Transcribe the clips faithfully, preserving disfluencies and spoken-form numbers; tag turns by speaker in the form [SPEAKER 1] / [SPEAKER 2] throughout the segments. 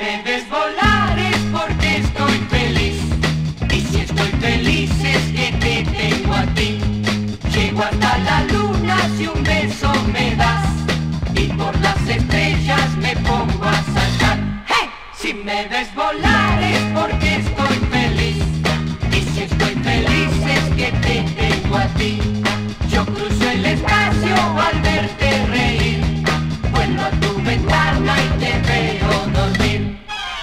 [SPEAKER 1] me ves volar es porque estoy feliz. Y si estoy feliz es que te tengo a ti. Llego hasta la luna si un beso me das. Y por las estrellas me pongo a saltar. ¡Hey! Si me ves volar es porque estoy feliz. Y si estoy feliz es que te tengo a ti. Yo cruzo el espacio al verte reír. Vuelo a tu ventana y te veo dormir.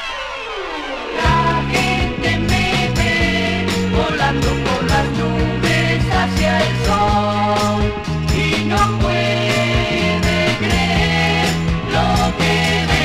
[SPEAKER 1] La gente me ve volando por las nubes hacia el sol y no puede creer lo que ve.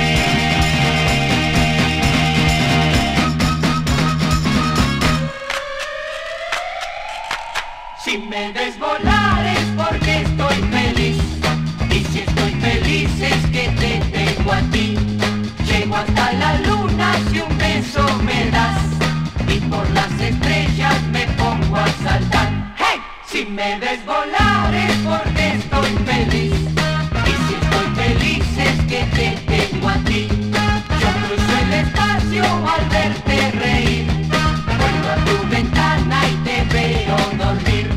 [SPEAKER 1] Si me ves volar es porque estoy feliz. Y si estoy feliz es que te tengo a ti. Llego hasta la luna si un beso me das. Y por las estrellas me pongo a saltar. ¡Hey! Si me ves volar es porque estoy feliz. Y si estoy feliz es que te tengo a ti. Yo cruzo el espacio al verte reír. Vuelvo a tu ventana y te veo dormir.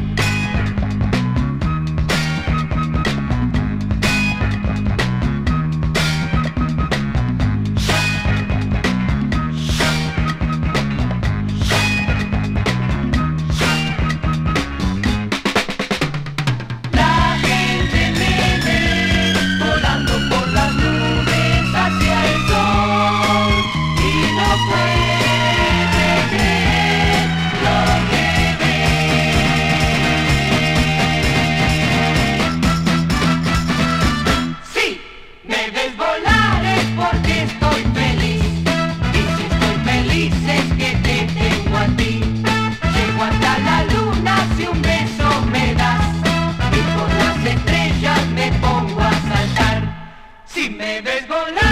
[SPEAKER 1] Si me ves volar